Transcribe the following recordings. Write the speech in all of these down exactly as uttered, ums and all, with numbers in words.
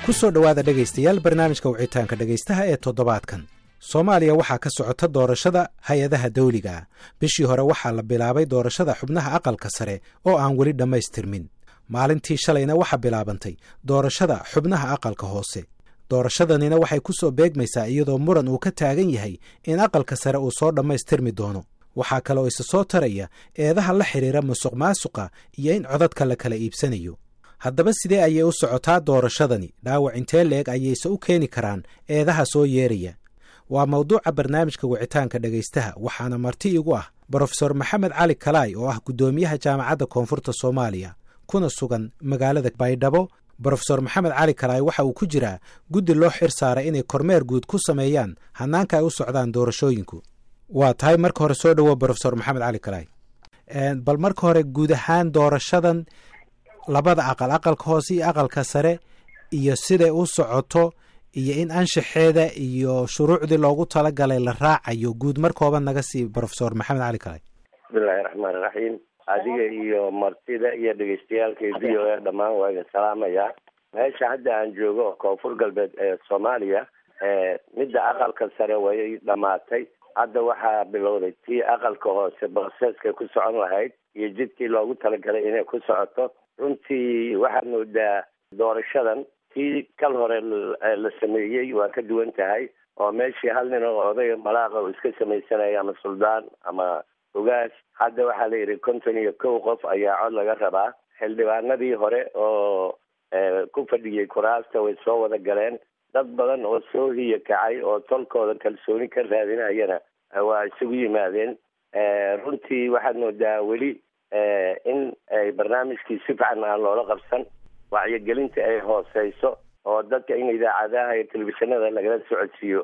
ku soo dhowaada dhegaystayaal barnaamijka wicitaanka dhegaystaha ee toddobaadkan. Soomaaliya waxaa ka socota doorashada hay-adaha dawliga. Bishii hore waxaa la bilaabay doorashada xubnaha aqalka sare oo aan weli dhammaystirmin. Maalintii shalayna waxaa bilaabantay doorashada xubnaha aqalka hoose. Doorashadanina waxay ku soo beegmaysaa iyadoo muran uu ka taagan yahay in aqalka sare uu soo dhammaystirmi doono. waxaa kale oo isa soo taraya eedaha la xiriira musuq maasuqa iyo in codadka la kala iibsanayo. haddaba sidee ayay u socotaa doorashadani? dhaawac intee leeg ayayse u keeni karaan eedaha soo yeeraya? waa mawduuca barnaamijka wicitaanka dhegaystaha, waxaana marti igu ah brofesor maxamed cali kalaay oo ah guddoomiyaha jaamacadda koonfurta soomaaliya kuna sugan magaalada baydhabo. brofesor maxamed cali kalaay waxa uu ku jiraa guddi loo xir saaray inay kormeer guud ku sameeyaan hannaanka ay u socdaan doorashooyinku. waa tahay marka hore soo dhowo brofesor maxamed cali kalaay. bal marka hore guud ahaan doorashadan labada aqal, aqalka hoose iyo aqalka sare, iyo siday u socoto iyo in anshaxeeda iyo shuruucdii loogu talagalay la raacayo guud markooban naga sii brofesor maxamed cali kalaay. bismillahi raxmaani raxiim. adiga iyo martida iyo dhegeystayaalka v o a dhammaan waa idin salaamayaa. meesha hadda aan joogo oo koonfur galbeed ee soomaaliya, midda aqalka sare way dhamaatay. hadda waxaa bilowday tii aqalka hoose broseska ku socon lahayd iyo jidkii loogu talagalay inay ku socoto. runtii waxaad moodaa doorashadan tii kal hore la sameeyey waa ka duwan tahay, oo meeshii hal nin oo odayga malaaqa uu iska samaysanaya ama suldaan ama ogaas, hadda waxaa la yidhi konton iyo kow qof ayaa cod laga rabaa. xildhibaanadii hore oo ku fadhiyey kuraasta way soo wada galeen. dad badan oo soo hiya kacay oo tolkooda kalsooni ka raadinayana waa isugu yimaadeen. runtii waxaad moodaa weli in ay barnaamijkii si fiican aan loola qabsan, wacyigelinta ay hooseyso, oo dadka in idaacadaha iyo telefishinada lagala socodsiiyo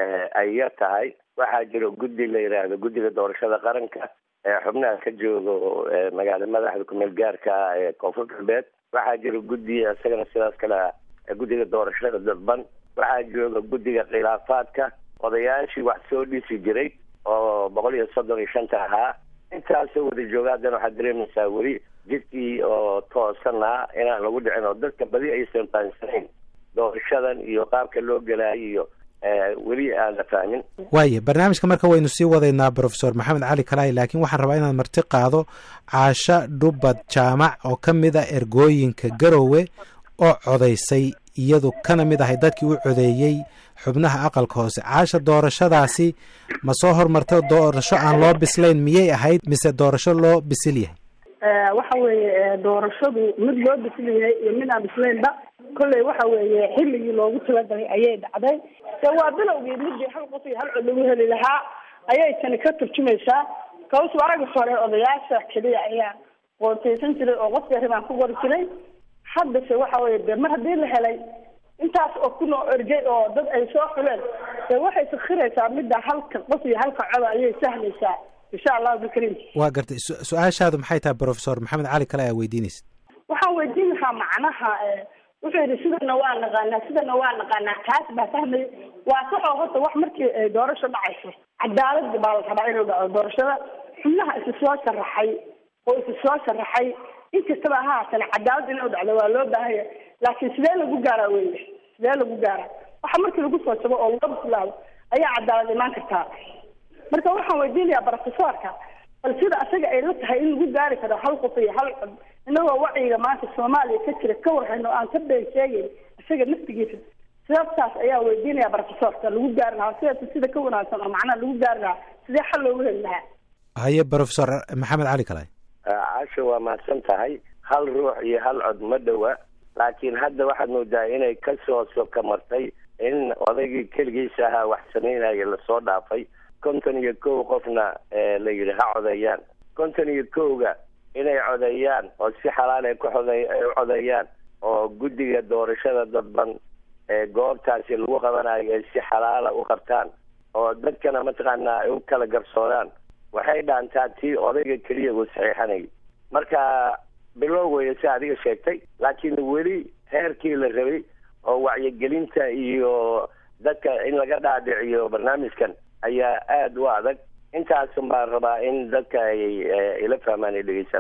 ay yar tahay. waxaa jiro guddi la yidhaahdo guddiga doorashada qaranka ee xubnaha ka jooga magaala madaxda kumeel gaarka ah ee koonfur galbeed. waxaa jiro guddi isagana sidaas kale ah guddiga doorashada dadban. waxaa jooga guddiga khilaafaadka, odayaashii wax soo dhisi jiray oo boqol iyo soddon iyo shanta ahaa. intaasoo wada jooga haddana waxaad dareemaysaa weli jidkii oo toosana inaan lagu dhicin, oo dadka badi aysan fahansanayn doorashadan iyo qaabka loo gelaayo iyo weli aan la fahmin. waaye barnaamijka marka waynu sii wadaynaa brofesor maxamed cali kalaay, laakiin waxaan rabaa inaan marti qaado caasho dhubad jaamac oo ka mid a ergooyinka garowe oo codaysay, iyadu kana mid ahay dadkii u codeeyey xubnaha aqalka hoose. caasha, doorashadaasi ma soo hormartay doorasho aan loo bislayn miyay ahayd mise doorasho loo bisil yahay? waxa weeye doorashadu mid loo bisil yahay iyo mid aan bislaynba kolley waxa weeye xilligii loogu talagalay ayay dhacday. de waa bilowgii midii hal qof iyo hal cod lagu heli lahaa ayay tani ka turjumaysaa. kaws arag hore odayaasha keliya ayaa qoortaysan jiray oo qofka ribaan ku qori jiray. haddase waxa weeye de mar haddii la helay intaas oo ku noo ergay oo dad ay soo xuleen, de waxay sakhiraysaa midda halka qof iyo halka coda ayay sahlaysaa insha allahu bikariim. waa gartay. su-aashaadu maxay tahay brofesor maxamed cali kale aa weydiinaysa? waxaan weydiin lahaa macnaha wuxuu yidhi sidana waa naqaanaa sidana waa naqaanaa kaas baa fahmay. waa saxoo horta wax markii doorasho dhacayso cadaalad baa la rabaa inuu dhaco. doorashada xubnaha isa soo sharaxay oo isa soo sharaxay inkastaba ha haatana cadaalad inuu dhacdo waa loo baahanya, laakiin sidee lagu gaaraa weye sidee lagu gaaraa? waxa markii lagu soo jabo oo loo bislaado ayaa cadaalad imaan kartaa. marka waxaan weydiinayaa brofesorka bal sida asaga ay la tahay in lagu gaari karo hal qof iyo hal cod, inagoo wacyiga maanta soomaaliya ka jira ka warhayno aan ka been sheegayn isaga naftigiisa. sababtaas ayaa weydiinaya brofesorka lagu gaari lahaa sida sida ka wanaagsan oo macnaha lagu gaari lahaa sidee xal loogu heli lahaa. haye brofesor maxamed cali kalaay. caasha waa mahadsan tahay. hal ruux iyo hal cod ma dhowa, laakiin hadda waxaad moodaa inay kasoo soka martay in odaygii keligiisa ahaa wax samaynaya lasoo dhaafay. konton iyo kow qofna la yidhi ha codeeyaan. konton iyo kowga inay codeeyaan oo si xalaal ay ku coday u codeeyaan, oo guddiga doorashada dadban ee goobtaasi lagu qabanayo ay si xalaala u qabtaan, oo dadkana mataqaanaa ay u kala garsooraan, waxay dhaantaa tii odayga keliya uu saxiixanayay. marka bilow weeye si adiga sheegtay, laakiin weli heerkii la rabay oo wacyigelinta iyo dadka in laga dhaadhiciyo barnaamijkan ayaa aada u adag. intaasun baan rabaa in dadka ay ila fahmaan ay dhegeysanayo.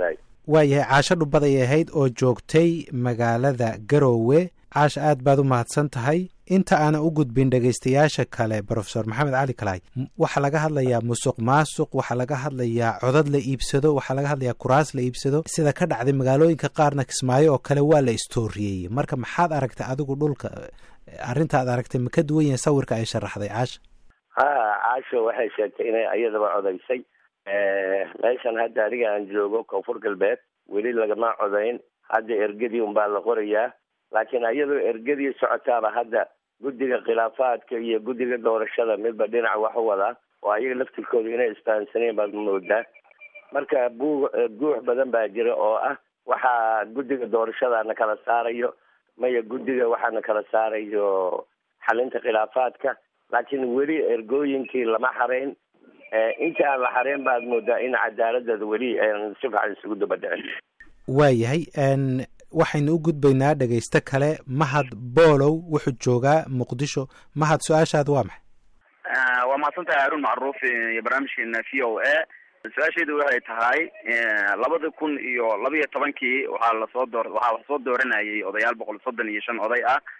waayahay caasho dhubbaday ahayd oo joogtay magaalada Garowe. caasha aad baad u mahadsan tahay. inta aana u gudbin dhegaystayaasha kale Professor Maxamed Cali Kalaay, waxaa laga hadlayaa musuq maasuq, waxaa laga hadlayaa codad la iibsado, waxaa laga hadlayaa kuraas la iibsado, sida ka dhacday magaalooyinka qaarna Kismaayo oo kale waa la istooriyey. marka maxaad aragtay adigu dhulka arrintaad aragtay ma ka duwan yahay sawirka ay sharaxday caasha? ha caasha waxay sheegtay inay iyadaba codaysay. meeshan hadda adiga aan joogo koonfur galbeed weli lagama codayn, hadda ergadii unbaa la qorayaa. laakiin iyadoo ergadii socotaaba hadda guddiga khilaafaadka iyo guddiga doorashada midba dhinac wax u wadaa oo ayaga laftirkooda inay isfahansaneen baad moodaa. marka buu guux badan baa jira oo ah waxaa guddiga doorashadana kala saarayo, maya guddiga waxaana kala saarayo xalinta khilaafaadka. laakiin weli ergooyinkii lama xareyn. inta aan la xareyn baad moodaa in cadaaladada weli aan si fiican isugu daba dhicin. waayahay waxaynu u gudbaynaa dhegaysto kale. Mahad Boolow wuxuu joogaa Muqdisho. Mahad, su-aashaada waa maxay? waa mahadsantahay Haruun Macruuf iyo barnaamijkeena V O A. su-aashaydu waxay tahay labada kun iyo laba iyo tobankii waxaa lasoo door waxaa lasoo dooranayay odayaal boqol soddon iyo shan oday ah.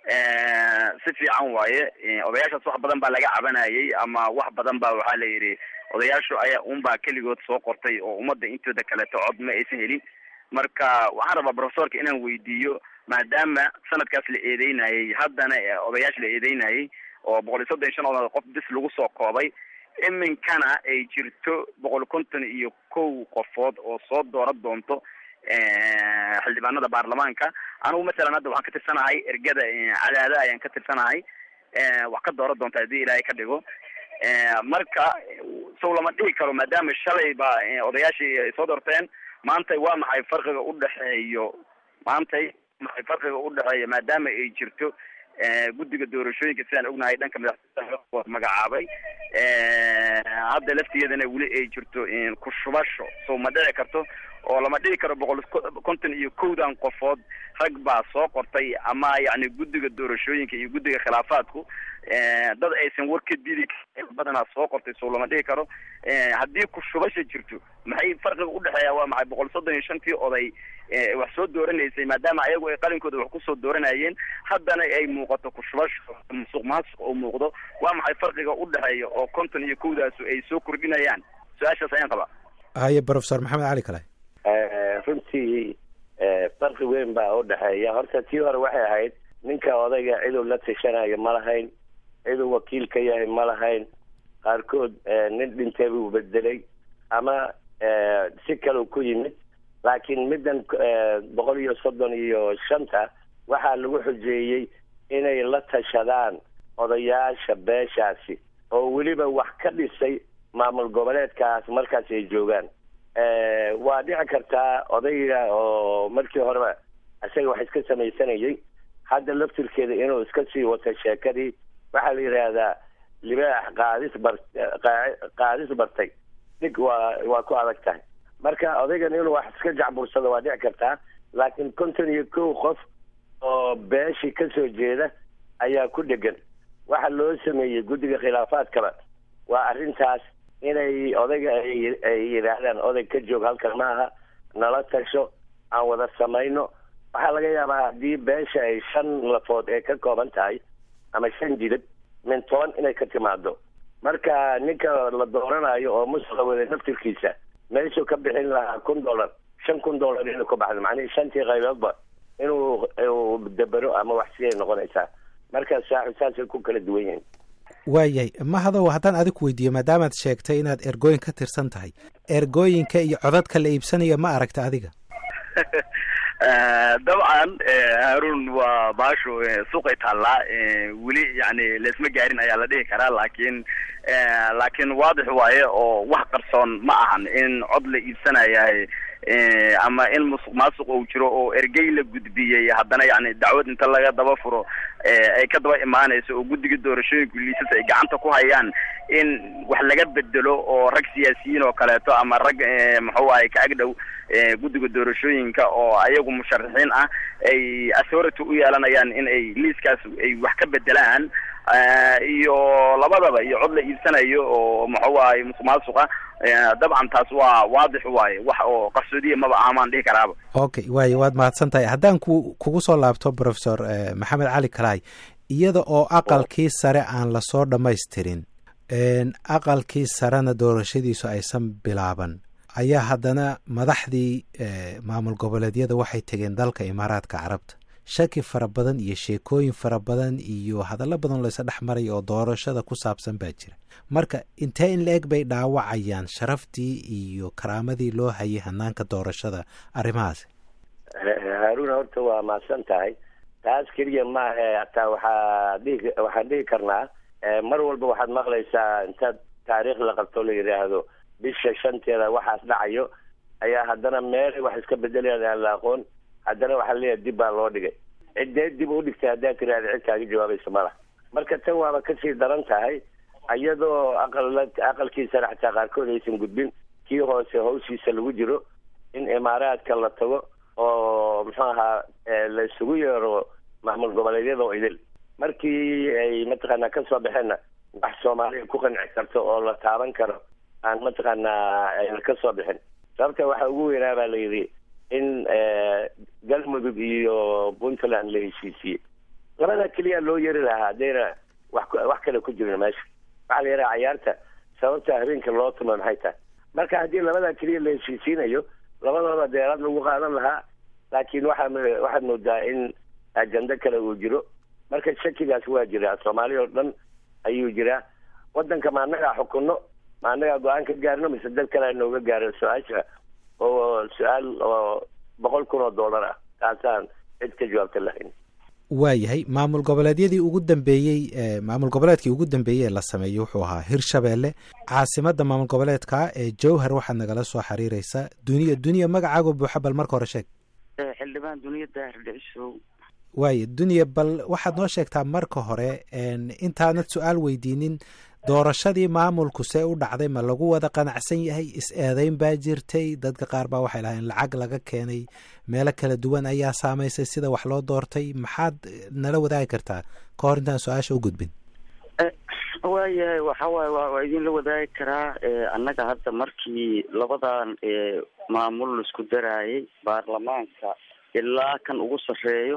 si fiican waaye. odayaashaas wax badan baa laga cabanayay ama wax badan baa waxaa la yidhi odayaashu ayaa unbaa keligood soo qortay oo ummadda intooda kaleeto cod ma aysan helin. marka waxaan rabaa professorka inaan weydiiyo, maadaama sanadkaas la eedeynayay haddana odayaasha la eedeynayay oo boqol iyo soddon iyo shan oday qof bis lagu soo koobay, iminkana ay jirto boqol konton iyo kow qofood oo soo dooran doonto xildhibaanada baarlamaanka. anigu masalan hadda waxaan ka tirsanahay ergada cadaada ayaan ka tirsanahay. wax ka dooran doonta haddii ilaahay ka dhigo. marka sow lama dhihi karo maadaama shalay ba odayaashii ay soo doorteen, maanta waa maxay farqiga u dhaxeeyo maantay maxay farqiga u dhaxeeyo maadaama ay jirto guddiga doorashooyinka sidaan ognahay dhanka madaxweynaha magacaabay hadda laftigeedana weli ay jirto ku shubasho. soo ma dhici karto oo lama dhihi karo boqol konton iyo kowdan qofood rag baa soo qortay ama yacni guddiga doorashooyinka iyo guddiga khilaafaadku dad aysan war ka didi badanaa soo qortay. soo lama dhihi karo haddii ku shubasha jirto maxay farqiga u dhexeeya waa maxay boqol soddon iyo shantii oday wax soo dooranaysay maadaama ayagu ay qalinkooda wax kusoo dooranayeen haddana ay muuqato ku shubasho musuq maasuq oo muuqdo, waa maxay farqiga u dhexeeya oo konton iyo kowdaasu ay soo kordhinayaan? su-aashaas ayaan qabaa. haye Professor Maxamed Cali Kalaay. runtii farqi weyn baa u dhexeeya. horta tii hore waxay ahayd ninka odayga ciduu la tashanayo ma lahayn, ciduu wakiil ka yahay ma lahayn. qaarkood nin dhintay buu bedelay ama si kale ku yimid. laakiin middan boqol iyo soddon iyo shanta waxaa lagu xujeeyey inay la tashadaan odayaasha beeshaasi oo weliba wax ka dhisay maamul goboleedkaas markaas ay joogaan. waa dhici kartaa odayga oo markii horeba isaga wax iska samaysanayay hadda laftirkeeda inuu iska sii wato sheekadii. waxaa la yidhaahdaa libaax qaadis bar qaadis bartay dhig waa waa ku adag tahay. marka odaygan inuu wax iska jacbursado waa dhici kartaa, laakiin konton iyo kow qof oo beeshii ka soo jeeda ayaa ku dhegan. waxa loo sameeyey guddiga khilaafaadkaba waa arrintaas inay odayga ay yidhaahdaan oday ka joog halkan maaha, nala tasho, aan wada samayno. waxaa laga yaabaa haddii beesha ay shan lafood ee ka kooban tahay ama shan jilib min toban inay ka timaado. marka ninka la dooranayo oo musuqa wada naftirkiisa meeshuu ka bixin lahaa kun dollar shan kun dollar inuu ka baxdo macnihii shantii qayboodba inuu dabero ama wax si ay noqonaysaa. marka saaxu saasay ku kala duwan yihiin. waayahay Mahadow, haddaan adig weydiiyo maadaamaad sheegtay inaad ergooyin ka tirsan tahay, ergooyinka iyo codadka la iibsanaya ma aragta adiga? dabcan Haruun waa baasho suuqay taallaa weli yani laisma gaarin ayaa la dhihi karaa. laakiin laakiin waadix waaye oo wax qarsoon ma ahan in cod la iibsanayahay ama in musuq maasuq uu jiro oo ergey la gudbiyey haddana yani dacwad inta laga daba furo ay ka daba imaanayso oo guddiga doorashooyinka liisas ay gacanta ku hayaan in wax laga bedelo oo rag siyaasiyiin oo kaleeto ama rag muxuu ahay ka agdhow guddiga doorashooyinka oo ayagu musharaxiin ah ay authority u yeelanayaan in ay liiskaas ay wax ka bedelaan iyo labadaba iyo cod la iibsanayo oo muxuu ahay musuqmaasuqa dabcan taas waa waadix waaye wax oo qarsoodiya maba ahamaan dhihi karaaba. Okay, waayo waad mahadsan tahay. haddaan ku kugu soo laabto professor maxamed cali kalaay, iyada oo aqalkii sare aan lasoo dhamaystirin aqalkii sarena doorashadiisu aysan bilaaban, ayaa haddana madaxdii maamul goboleedyada waxay tegeen dalka imaaraadka carabta. shaki fara badan iyo sheekooyin fara badan iyo hadallo badan laysa dhex maray oo doorashada ku saabsan baa jira. marka intee in la eg bay dhaawacayaan sharaftii iyo karaamadii loo hayay hanaanka doorashada arrimahaasi? haaruna horta waa mahadsan tahay. taas keliya maaha, hataa waxaa dhihi waxaan dhihi karnaa mar walba waxaad maqlaysaa intaad taariikh la qabto la yidhaahdo bisha shanteeda waxaas dhacayo, ayaa haddana meel wax iska bedelayaan aan la aqoon, haddana waxaa leeyahay dib baa loo dhigay. ciddee dib u dhigtay haddaad tiraahda cid kaaga jawaabaysa malaha. marka tan waaba kasii daran tahay, iyadoo aqal aqalkiisana xataa qaarkood aysan gudbin, kii hoose hawshiisa lagu jiro, in imaaraadka la tago oo muxuu ahaa la isugu yeero maamul goboleedyada oo idil. markii ay mataqaanaa kasoo baxeenna wax soomaaliya ku qanci karto oo la taaban karo aan mataqaanaa ayna kasoo bixin. sababta waxaa ugu weynaa baa la yidhi in galmudug iyo puntland la heshiisiyey. labada keliya loo yeri lahaa haddayna wax wax kale ku jirin meesha. waxaa la yidhaha cayaarta sababta habeenka loo tumo maxay tahay. marka haddii labada keliya la heshiisiinayo, labadooda deeraad lagu qaadan lahaa, laakiin waxaa waxaad moodaa in ajando kale uu jiro. marka shakigaas waa jiraa, soomaaliya oo dhan ayuu jiraa. wadanka ma annagaa xukunno, ma annagaa go-aan ka gaarno, mise dad kale nooga gaaro? su-aasha oo su-aal oo boqol kun oo dollar ah, taasaan cid ka jawaabta lahayn. waayahay, maamul goboleedyadii ugu dambeeyey maamul goboleedkii ugu dambeeyey ee la sameeyey wuxuu ahaa hirshabeelle. caasimadda maamul goboleedka ee jowhar waxaad nagala soo xiriireysaa. duniya duniya magacaaga buuxa, bal marka hore sheeg. xildhibaan duniya daahir dhicisow. waayo duniya, bal waxaad noo sheegtaa marka hore intaanad su-aal weydiinin, doorashadii maamulku see u dhacday? ma lagu wada qanacsan yahay? is-eedeyn baa jirtay, dadka qaar baa waxay lahayn lacag laga keenay meelo kala duwan ayaa saamaysay sida wax loo doortay. maxaad nala wadaagi kartaa ka hor intaan su-aasha u gudbin? waayahay, waxa waaye waa idinla wadaagi karaa. annaga hadda markii labadan maamul laisku daraayay, baarlamaanka ilaa kan ugu sarreeyo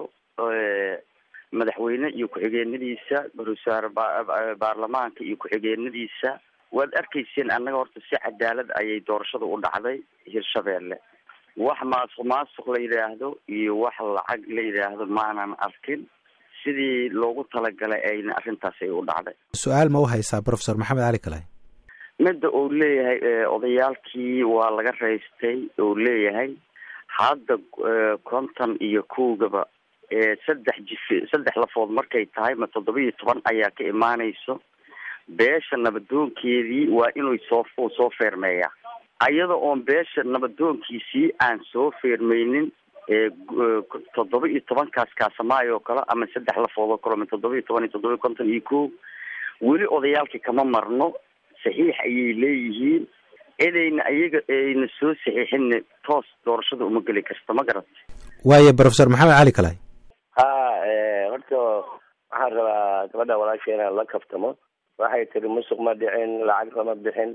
madaxweyne iyo ku-xigeenadiisa, barusaar baarlamaanka iyo ku-xigeenadiisa, waad arkayseen. annaga horta si cadaalad ayay doorashada u dhacday hirshabeelle. wax maasuq maasuq la yidhaahdo iyo wax lacag la yidhaahdo maanan arkin. sidii loogu talagalay ayna arrintaas ay u dhacday. su-aal ma u haysaa professor maxamed cali kalaay? midda uu leeyahay odayaalkii waa laga raystay, uu leeyahay hadda konton iyo kowgaba saddex jifi saddex lafood markay tahay ma toddoba iyo toban ayaa ka imaanayso. beesha nabadoonkeedii waa inuu soo soo feermeeyaa. ayada oon beesha nabadoonkiisii aan soo feermeynin toddoba iyo tobankaas kaasamaayo oo kale ama saddex lafood oo kale ma toddoba iyo toban iyo toddoba iyo konton iyo kow, weli odayaalkii kama marno. saxiix ayay leeyihiin. inayna ayaga ayna soo saxiixin toos doorashada uma geli karto, ma garat? waayo professor maxamed cali kalaay. ha horta waxaan rabaa gabadha walaasha inaan la kaftamo. waxay tiri musuq ma dhicin, lacag lama bixin.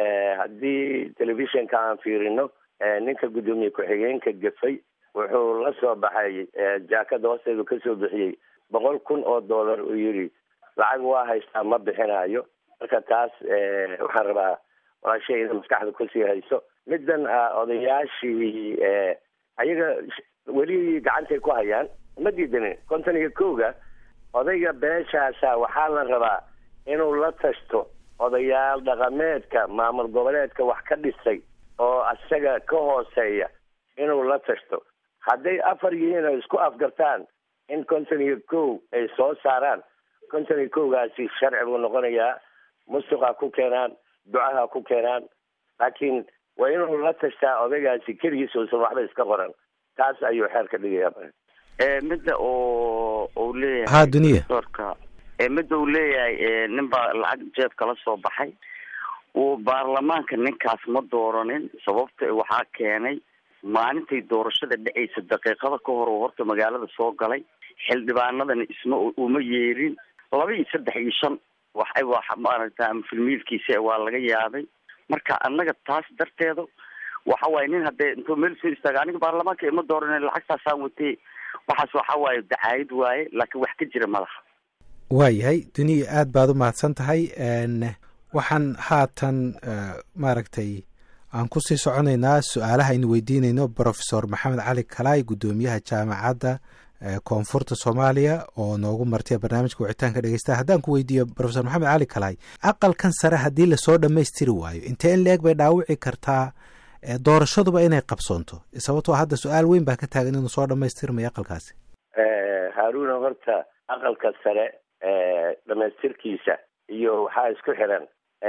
haddii telefishinka aan fiirino, ninka guddoomiye ku-xigeenka gafay wuxuu la soo baxay jaakada hoosteedu kasoo bixiyey boqol kun oo dollar. uu yidhi lacag waa haystaa ma bixinaayo. marka taas waxaan rabaa walaashay ina maskaxda kusii hayso. middan odayaashii ayaga weli gacantay ku hayaan, ma diidanin. konton iyo kowga odayga beeshaasa waxaa la rabaa inuu la tashto odayaal dhaqameedka maamul goboleedka wax ka dhisay oo isaga ka hooseeya, inuu la tashto. hadday afar yihiin oo isku afgartaan in konton iyo kow ay soo saaraan, konton iyo kowgaasi sharci buu noqonayaa. musuqa ku keenaan, ducaha ku keenaan, laakiin waa inuu la tashtaa odaygaasi keligiis uusan waxba iska qoran. taas ayuu xeer ka dhigayaa. midda oo uu leeyahay ha duniya doorka midda uu leeyahay nin baa lacag jeebka la soo baxay. uu baarlamaanka ninkaas ma dooranin. sababta waxaa keenay maalintay doorashada dhacaysa daqiiqada ka hor oo horta magaalada soo galay. xildhibaanadana isma uma yeerin. laba iyo saddex iyo shan waxay wa maaragta filmiilkiisa waa laga yaabay. marka annaga taas darteeda waxa waaye nin haddee intuu meel soo istaaga aniga baarlamaanka ima dooran lacagtaasaan watay waxaas waxa waaye dacaayad waaye laakiin wax ka jira madaxa. waayahay duniya aad baad u mahadsan tahay. waxaan haatan maaragtay aan ku sii soconaynaa su-aalaha aynu weydiinayno professor maxamed cali kalaay guddoomiyaha jaamacadda koonfurta soomaaliya oo noogu martiya barnaamijka wicitaanka dhegeystaha. haddaan ku weydiiyo professor maxamed cali kalaay, aqalkan sare haddii lasoo dhammaystiri waayo intee in leeg bay dhaawici kartaa doorashaduba inay qabsoonto? sababtoo hadda su-aal weyn baa ka taagan inuu soo dhamaystirmayo aqalkaasi. haaruna horta aqalka sare dhamaystirkiisa iyo waxaa isku xiran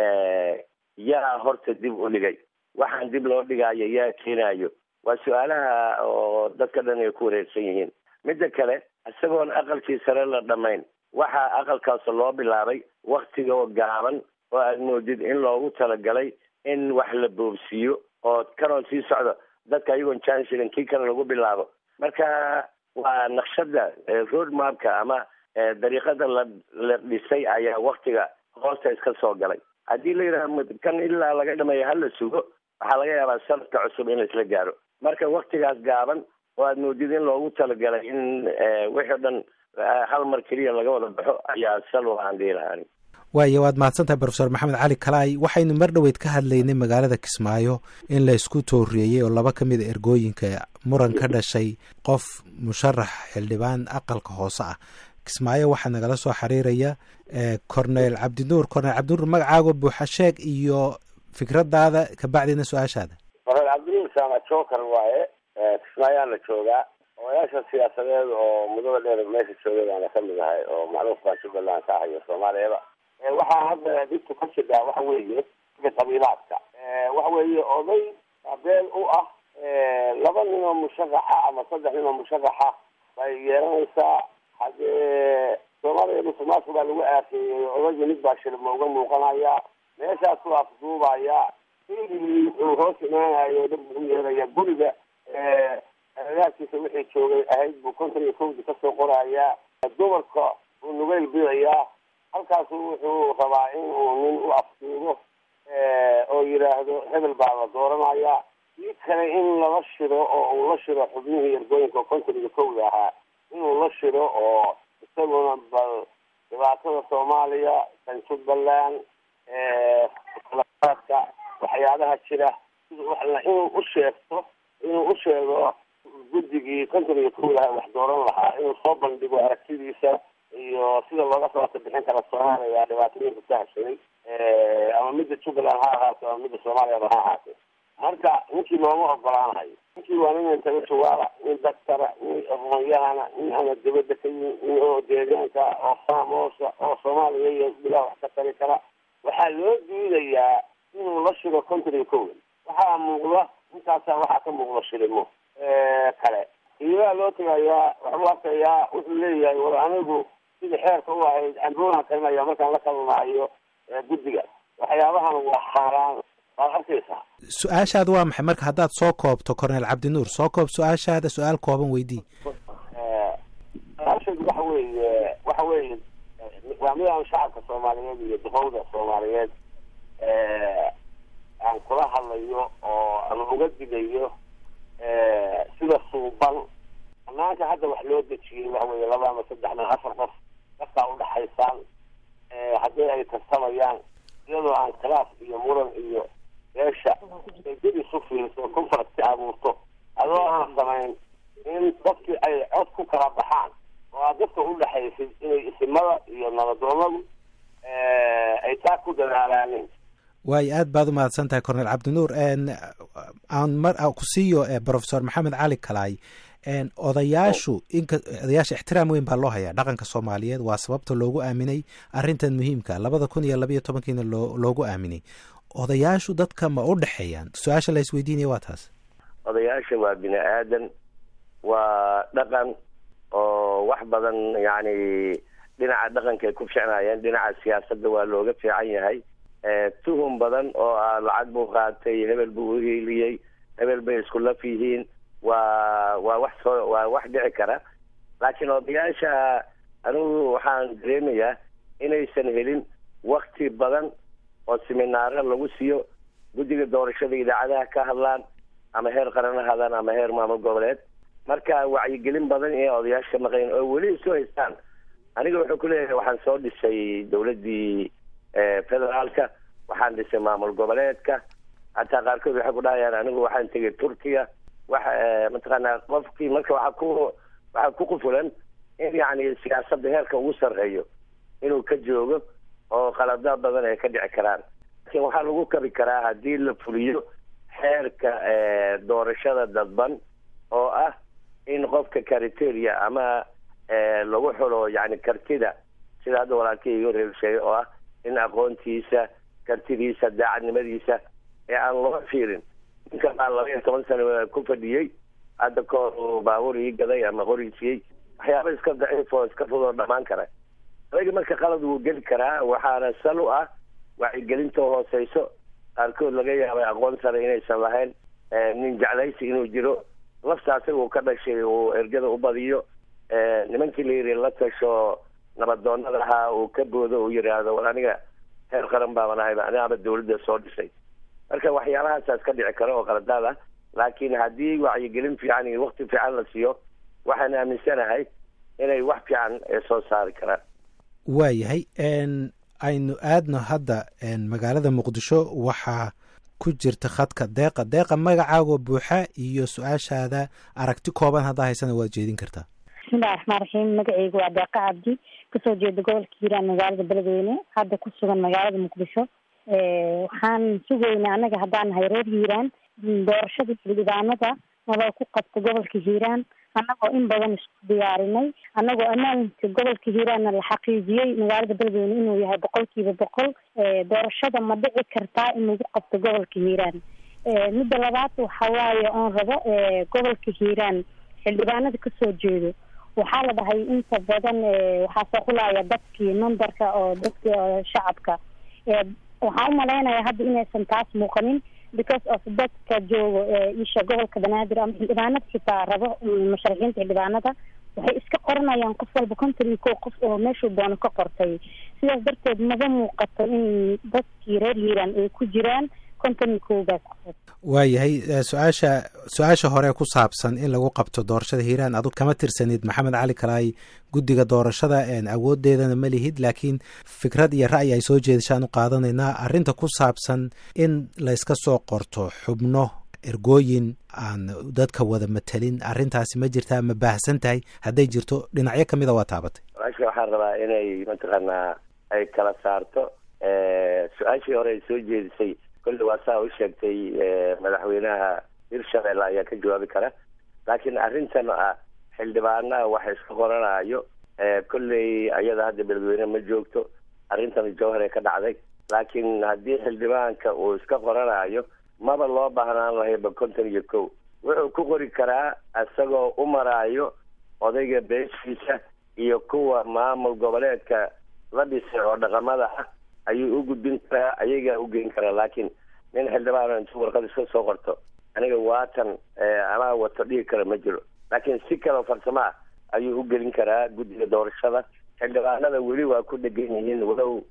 yaa horta dib u dhigay, waxaan dib loo dhigaayo yaa keenayo, waa su-aalaha oo dadka dhan ay ku wareersan yihiin. midda kale isagoon aqalkii sare la dhammayn waxaa aqalkaas loo bilaabay waktiga oo gaaban oo aad moodid in loogu talagalay in wax la boobsiiyo oo kanoo sii socdo dadka ayagoon jansilan kii kale lagu bilaabo. marka waa naqshada road mapka ama dariiqada la la dhisay ayaa waktiga hoosta iska soo galay. haddii la yidhaha kan ilaa laga dhameeyo hala sugo waxaa laga yaabaa sanadka cusub in laisla gaaro. marka waktigaas gaaban oo aad moodid in loogu talagalay in wixii o dhan hal mar keliya laga wada baxo ayaa salo aan dhihi lahaan. waayo waad mahadsantahay professor maxamed cali kalaay. waxaynu mar dhoweyd ka hadlaynay magaalada kismaayo in la isku toorreeyey oo laba ka mid a ergooyinka muran ka dhashay qof musharax xildhibaan aqalka hoose ah. kismaayo waxaa nagala soo xiriiraya cornel cabdinuur. cornel cabdinuur magacaago buuxa sheeg iyo fikradaada kabacdina su-aashaada. cornel cabdinuur saama joker waaye, kismaayaan la joogaa. odayaasha siyaasadeed oo mudada dheer meesha joogay baana kamid ahay oo macruuf baan jubbaland ka ahayo soomaaliyaba. waxaa hadda dhibta ka jiraa waxa weeye iga qabiilaadka waxa weeye oday abeel u ah laba nin oo musharaxa ama saddex nin oo musharaxa bay yeelanaysaa. haddee soomaaliya dhusumaasku baa lagu aakeeyey odayga mid baa shirma uga muuqanaya meeshaasuu afduubaya filigii wuxuu hoos imaanayo dad ugu yeeraya guriga agagaarkiisa wixii joogay ahayd buu konton iyo kowdii kasoo qorayaa. dumarka uu nugeyl bidayaa. halkaasu wuxuu rabaa in uu nin u afduubo oo yidhaahdo hebel baa la dooranaya. kii kale in lala shiro oo uu la shiro xubnihii ergooyinka konton iyo kowda ahaa inuu la shiro oo isaguna bal dhibaatada soomaaliya kan jubbaland ka waxyaabaha jira inuu u sheegto inuu u sheego guddigii konton iyo kowdaha wax dooran lahaa inuu soo bandhigo aragtidiisa iyo sida looga sabata bixin kara soomaaliya dhibaatooyinka ka hashaday ama midda jubbaland ha ahaato ama midda soomaaliyaba ha ahaatee. marka ninkii looma ogolaanayo. ninkii waa nin intellectuala, nin daktara, nin aqoonyahana, nin ama dibadda ka yimi, nin oo deegaanka oo faamoosa oo soomaaliya iyo bilaa wax ka tari kara. waxaa loo diidayaa inuu la shiro konton iyo kowda. waxaa muuqda intaasa waxaa ka muuqda shirimo kale. iibaa loo tagayaa waxuu arkayaa wuxuu leeyahay war anigu sidii xeerka u ahayd camboonaan karinaya markaan la kalmaayo guddiga. waxyaabahan waa xaaraan. waad arkaysaa. su-aashaada waa maxay marka haddaad soo koobto cornel cabdinuur? soo koob su-aashaada, su-aal kooban weydii. su-aasheedu waxa weeye waxa weeye waa midaan shacabka soomaaliyeed iyo duqowda soomaaliyeed aan kula hadlayo oo aan uga digayo sida suuban banaanka hadda wax loo dejiyey waxa weeye laba ama saddex nin afar qof dadkaa udhaxaysaan haddii ay tartamayaan iyadoo aan khilaaf iyo muran iyo beesha ay dib isu fiiriso conference abuurto adoo aan samayn in dadkii ay cod ku kala baxaan oo aad dadka udhaxaysid inay isimada iyo nabadoonadu ay taa ku dadaalaanin. waayo aad baad u mahadsan tahay cornel cabdinuur. aan mar ku siiyo professor maxamed cali kalaay. odayaashu inka odayaasha ixtiraam weyn baa loo hayaa dhaqanka soomaaliyeed. waa sababta loogu aaminay arrintan muhiimka labada kun iyo labayo tobankiina loo loogu aaminay. odayaashu dadka ma u dhexeeyaan? su-aasha la isweydiinaya waa taas. odayaasha waa bini aadan, waa dhaqan oo wax badan yani dhinaca dhaqankaay ku ficnaayeen, dhinaca siyaasadda waa looga fiican yahay. tuhum badan oo ah lacag buu qaatay, hebel buu uhiiliyey, hebel bay isku laf yihiin, waa waa wax soo waa wax dhici kara. laakiin odayaasha anigu waxaan dareemayaa inaysan helin wakti badan oo seminaaro lagu siiyo guddiga doorashada idaacadaha ka hadlaan ama heer qaran ha hadaan ama heer maamul goboleed. marka wacyigelin badan ee odayaasha maqayn oo weli soo haystaan. aniga wuxuu ku leeyahay waxaan soo dhisay dowladdii federaalka, waxaan dhisay maamul goboleedka, hataa qaarkood waxay ku dhahayaan anigu waxaan tegay turkiya. waxa mataqaanaa qofkii marka waxaa ku waxaa ku qufulan in yacni siyaasadda heerka ugu sarreeyo inuu ka joogo oo qalada badan ay ka dhici karaan. laakiin waxaa lagu kabi karaa haddii la fuliyo xeerka doorashada dadban oo ah in qofka criteria ama lagu xulo yani kartida sida hadda walaalkii iga reer sheegay oo ah in aqoontiisa, kartidiisa, daacadnimadiisa ee aan loo fiirin ninka baa laba iyo toban sano ku fadhiyey hadda kahor baabuur ii gaday ama qoriisiyey waxyaaba iska daciif oo iska fudoo dhammaan kara. adaga marka qalad wuu geli karaa, waxaana sal u ah wacyigelinta hooseyso. qaarkood laga yaabay aqoon sare inaysan lahayn, nin jeclaysi inuu jiro, lafta asaga uu ka dhashay uu ergada u badiyo, nimankii la yiri la tasho nabadoonada ahaa uu ka boodo uu yidhaahdo war aniga heer qaran baaban ahayba anigaaba dawladda soo dhisay. marka waxyaalahaas ka dhici kara oo qaladaad ah. laakiin haddii wacyigelin fiican iyo wakti fiican la siiyo waxaan aaminsanahay inay wax fiican soo saari karaan. waayahay aynu aadno hadda magaalada muqdisho waxaa ku jirta khadka deeqa. deeqa magacaago buuxa iyo su-aashaada aragti kooban haddaa haysana waad jeedin kartaa. bismillahi raxmaan raxiim. magacaygu waa deeqa cabdi, kasoo jeeda gobolka hiiraan magaalada beledweyne, hadda ku sugan magaalada muqdisho. waxaan sugaynaa anaga haddaan nahay reer hiiraan doorashada xildhibaanada naloo ku qabta gobolka hiiraan, annagoo in badan isku diyaarinay, annagoo ammaanka gobolka hiiraanna la xaqiijiyey magaalada beledweyne inuu yahay boqolkiiba boqol. doorashada ma dhici kartaa in lagu qabto gobolka hiiraan? midda labaad waxa waaye oon rabo gobolka hiiraan xildhibaanada kasoo jeedo waxaa la dhahay inta badan waxaa soo xulaya dadkii numberka oo dadka shacabka. waxaan umalaynaya hadda inaysan taas muuqanin because of dadka joogo isha gobolka banaadir ama xildhibaanada xitaa rabo musharaxiinta xildhibaanada waxay iska qoranayaan qof walba konton iyo kow qof oo meeshuu doono ka qortay. sidaas darteed maba muuqato in dadkii reer hiiraan ay ku jiraan konton iyo kowgaas qofood. waayahay su-aasha su-aasha hore ku saabsan in lagu qabto doorashada hiiraan adug kama tirsanid maxamed cali kalaay guddiga doorashada awoodeedana ma lihid, laakiin fikrad iyo ra'yi ay soo jeedashaan u qaadanaynaa. arrinta ku saabsan in la iska soo qorto xubno ergooyin aan dadka wada matelin, arrintaasi ma jirtaa ma baahsan tahay? hadday jirto dhinacyo kamida waa taabatay. su-aasha waxaan rabaa inay mataqaanaa ay kala saarto su-aashii hore ay soo jeedisay kolley waa saa u sheegtay madaxweynaha hirshabelle ayaa ka jawaabi kara. laakiin arrintan ah xildhibaanaha waxa iska qoranayo kolley ayada hadda beledweyne ma joogto, arrintan jawhar ee ka dhacday. laakiin haddii xildhibaanka uu iska qoranayo maba loo baahnaan lahayba konton iyo kow. wuxuu ku qori karaa isagoo u maraayo odayga beeshiisa iyo kuwa maamul goboleedka la dhisay oo dhaqamada ah ayuu u gudbin karaa, ayagaa u geyn karaa. laakiin nin xildhibaan intuu warqad iska soo qorto aniga waatan ama wato dhihi kara ma jiro. laakiin si kaleo farsamo ah ayuu u gelin karaa guddiga doorashada. xildhibaanada weli waa ku dhegan yihiin walow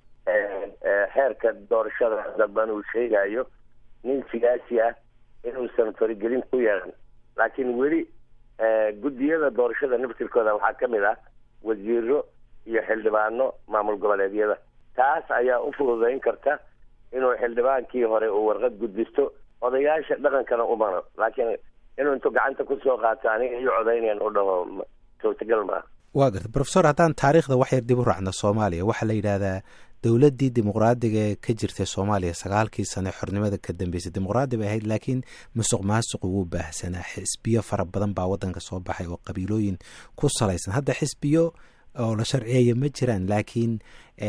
xeerka doorashada dadban uu sheegayo nin siyaasi ah inuusan farigelin ku yeelan. laakiin weli guddiyada doorashada naftirkooda waxaa ka mid ah wasiiro iyo xildhibaano maamul goboleedyada. taas ayaa u fududayn karta inuu xildhibaankii hore uu warqad gudbisto, odayaasha dhaqankana u maro. laakiin inuu intuu gacanta kusoo qaato aniga iyo codaynayaan u dhaho suurtagal maaha. waa garta professor, haddaan taariikhda wax yar dib u raacno soomaaliya, waxaa la yidhaahdaa dowladdii dimuqraadiga ee ka jirtay soomaaliya sagaalkii sane xornimada ka dambeysay dimuqraadi bay ahayd, laakiin musuq maasuqu wuu baahsanaa. xisbiyo fara badan baa waddanka soo baxay oo qabiilooyin ku salaysan. hadda xisbiyo oo la sharciyeeya ma jiraan, laakiin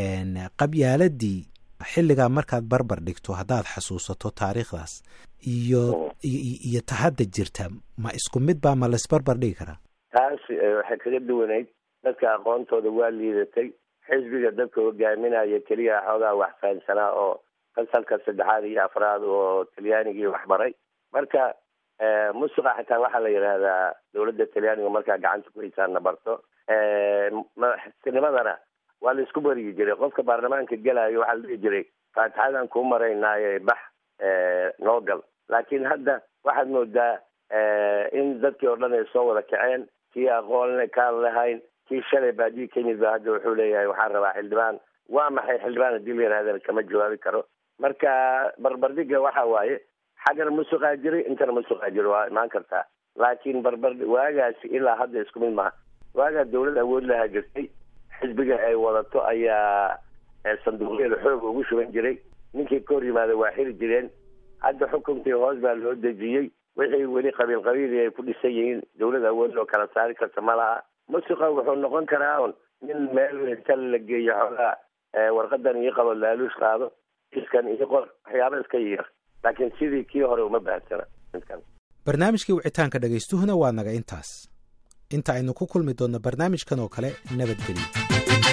qabyaaladii xilligaa markaad barbar dhigto haddaad xasuusato taariikhdaas iyo iyo ta hadda jirta ma isku mid baa ma laisbarbar dhigi karaa? taas waxay kaga duwanayd dadka aqoontooda waa liidatay. xisbiga dadka hogaaminaya keliya xoogaa wax fahansanaa oo fasalka saddexaad iyo afraad oo talyaanigii waxbaray. marka musuqa xitaa waxaa la yidhaahdaa dawladda talyaaniga markaa gacanta ku haysaana barto. madaxtinimadana waa la isku baryi jiray. qofka baarlamaanka gelayo waxaa la dhihi jiray faatixadan kuu maraynaaye bax noo gal. laakiin hadda waxaad moodaa in dadkii oo dhan ay soo wada kaceen, kii aqoon kaan lahayn, kii shalay baadiyi ka yimid ba hadda wuxuu leeyahay waxaan rabaa xildhibaan. waa maxay xildhibaan haddii la yidhahdana kama jawaabi karo. marka barbardhiga waxa waaye xagana musuqaa jiray, intana musuqaa jiro waa imaan kartaa. laakiin barbar waagaasi ilaa hadda isku mid maha. waagaa dawlad awood lahaa jirtay, xisbiga ay wadato ayaa sanduuqyada xoog ugu shuban jiray. ninkii ka hor yimaada waa xiri jireen. hadda xukunkii hoos baa loo dejiyey. wixii weli qabiil qabiili ay ku dhisan yihiin, dawlad awood loo kala saari karta ma laha. musuqa wuxuu noqon karaa un nin meel inta la geeyo xoogaa warqadan ii qabo laaluush qaado, iskan ii qor, waxyaaba iska yar. laakiin sidii kii hore uma baahtsana midkan. barnaamijkii wicitaanka dhegaystuhuna waa naga intaas. inta aynu ku kulmi doonno barnaamijkan oo kale, nabadgelyo.